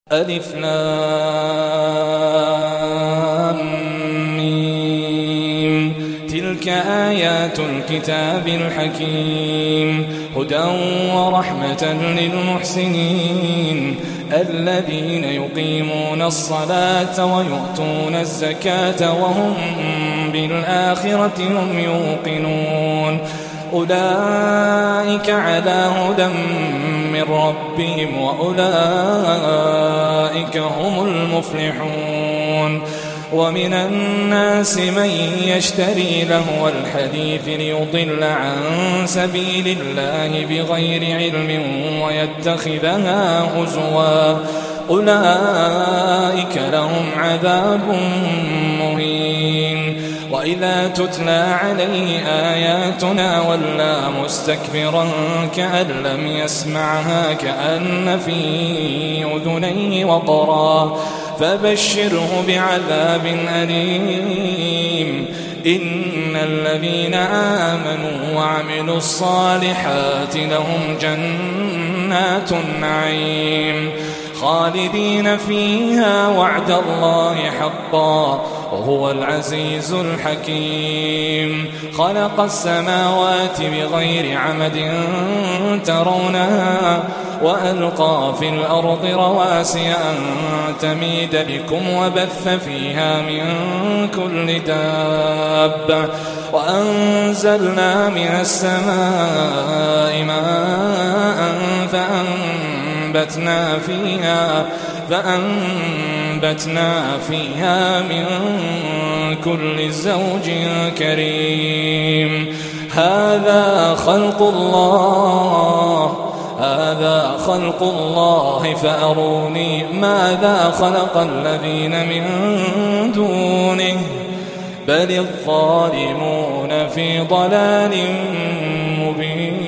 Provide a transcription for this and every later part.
ألف لام ميم. تلك آيات الكتاب الحكيم هدى ورحمة للمحسنين الذين يقيمون الصلاة ويؤتون الزكاة وهم بالآخرة هم يوقنون أولئك على هدى من ربهم وأولئك هم المفلحون ومن الناس من يشتري لهو الحديث ليضل عن سبيل الله بغير علم ويتخذها هزوا أولئك لهم عذاب مهين وإذا تتلى عليه آياتنا ولى مستكبرا كأن لم يسمعها كأن في أذنيه وقرا فبشره بعذاب أليم إن الذين آمنوا وعملوا الصالحات لهم جنات النعيم خالدين فيها وعد الله حقا وهو العزيز الحكيم خلق السماوات بغير عمد ترونها وألقى في الأرض رواسي أن تميد بكم وبث فيها من كل دابة وأنزلنا من السماء ماء فأنبتنا فيها من كل زوج كريم هذا خلق الله فأروني ماذا خلق الذين من دونه بل الظالمون في ضلال مبين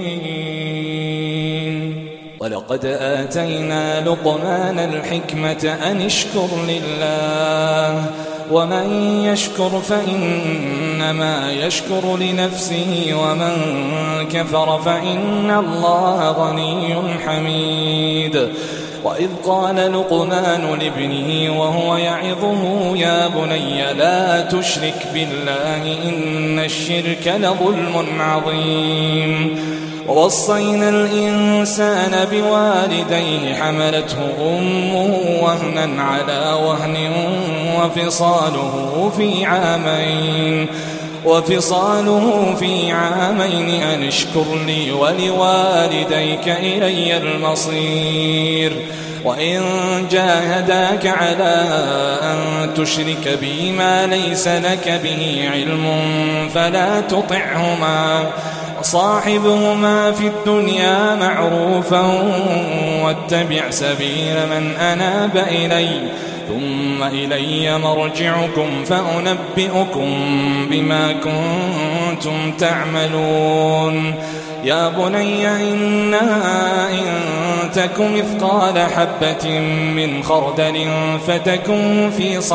ولقد آتينا لقمان الحكمة أن اشكر لله ومن يشكر فإنما يشكر لنفسه ومن كفر فإن الله غني حميد وإذ قال لقمان لابنه وهو يعظه يا بني لا تشرك بالله إن الشرك لظلم عظيم ووصينا الإنسان بوالديه حملته أمه وهنا على وهن وفصاله في عامين أن اشكر لي ولوالديك إلي المصير وإن جاهداك على أن تشرك بي ما ليس لك به علم فلا تطعهما وصاحبهما في الدنيا معروفا واتبع سبيل من أناب إلي ثم إلي مرجعكم فأنبئكم بما كنتم تعملون يا بني إنها إن تك مثقال حبة من خردل فتكن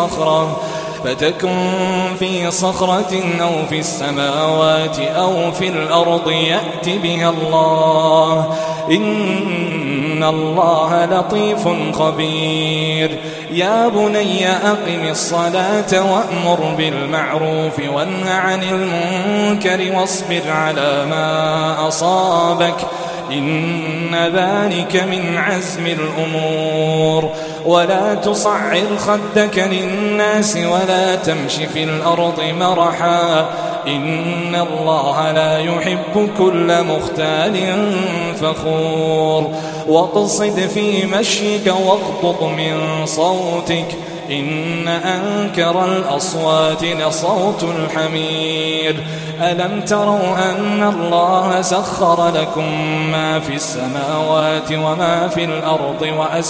في صخرة أو في السماوات أو في الأرض يأت بها الله إن الله لطيف خبير يا بني أقم الصلاة وأمر بالمعروف وانه عن المنكر واصبر على ما أصابك إن ذلك من عزم الأمور ولا تصعر خدك للناس ولا تمش في الأرض مرحا إن الله لا يحب كل مختال فخور واقصد في مشيك واغضض من صوتك إن أنكر الأصوات لصوت الحمير ألم تروا أن الله سخر لكم ما في السماوات وما في الأرض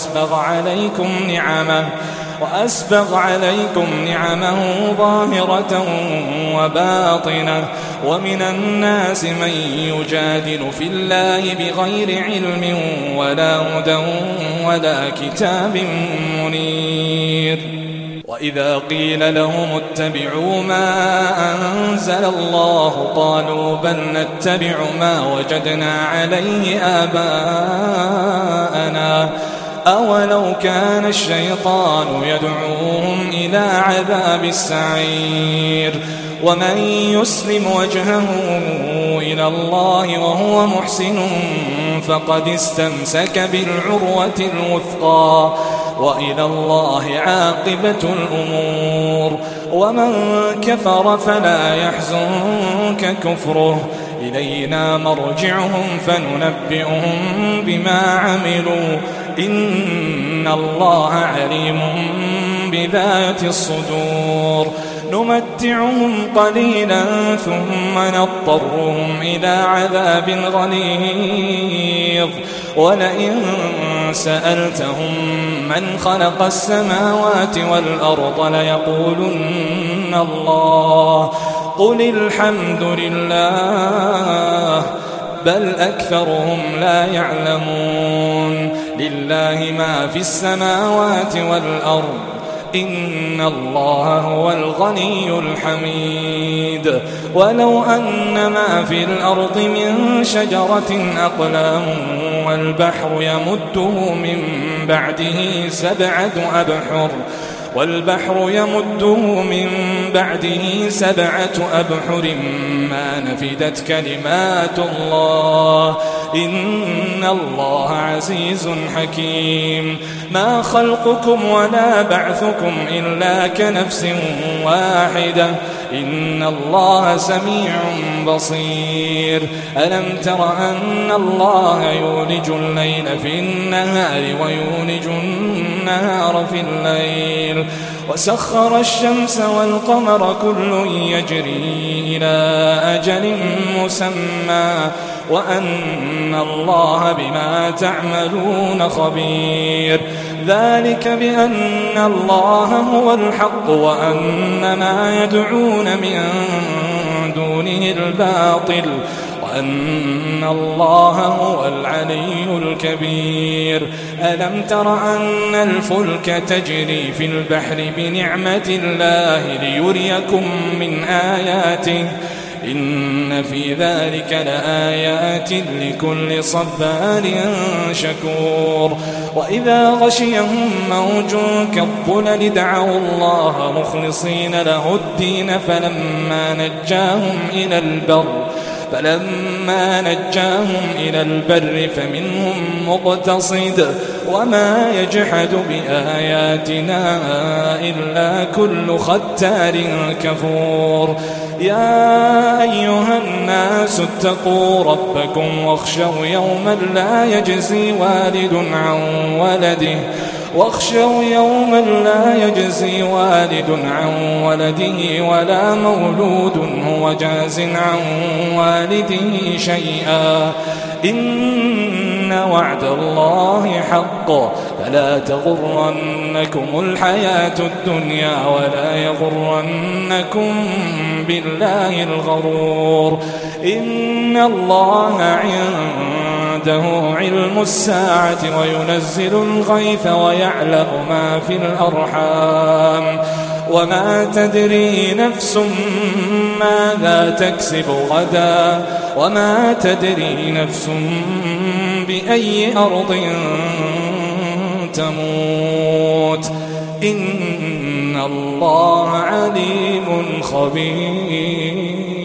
وأسبغ عليكم نعمه ظاهرة وباطنة ومن الناس من يجادل في الله بغير علم ولا هدى ولا كتاب منير وإذا قيل لهم اتبعوا ما أنزل الله قالوا بل نتبع ما وجدنا عليه آباءنا أولو كان الشيطان يدعوهم إلى عذاب السعير ومن يسلم وجهه إلى الله وهو محسن فقد استمسك بالعروة الوثقى وإلى الله عاقبة الأمور ومن كفر فلا يحزنك كفره إلينا مرجعهم فننبئهم بما عملوا إن الله عليم بذات الصدور نمتعهم قليلا ثم نضطرهم إلى عذاب غليظ ولئن سألتهم من خلق السماوات والأرض ليقولن الله قل الحمد لله بل أكثرهم لا يعلمون لله ما في السماوات والأرض إن الله هو الغني الحميد ولو أن ما في الأرض من شجرة أقلام والبحر يمده من بعده سبعة أبحر ما نفدت كلمات الله إن الله عزيز حكيم ما خلقكم ولا بعثكم إلا كنفس واحدة إن الله سميع بصير ألم تر أن الله يولج الليل في النهار ويولج النهار في الليل وسخر الشمس والقمر كل يجري إلى أجل مسمى وأن الله بما تعملون خبير ذلك بأن الله هو الحق وأن ما يدعون من دونه الباطل وأن الله هو العلي الكبير ألم تر أن الفلك تجري في البحر بنعمة الله ليريكم من آياته إن في ذلك لآيات لكل صبار شكور وإذا غشيهم موج كالظلل دعوا الله مخلصين له الدين فلما نجاهم إلى البر فمنهم مقتصد وما يجحد بآياتنا إلا كل ختار كفور يا أيها الناس اتقوا ربكم واخشوا يوما لا يجزي والد عن ولده ولا مولود هو جاز عن والده شيئا إن وعد الله حق فلا تغرنكم الحياة الدنيا ولا يغرنكم بالله الغرور إن الله عنده علم الساعة وينزل الغيث ويعلم ما في الأرحام وما تدري نفس ماذا تكسب غدا وما تدري نفس بأي أرض تموت إن الله عليم خبير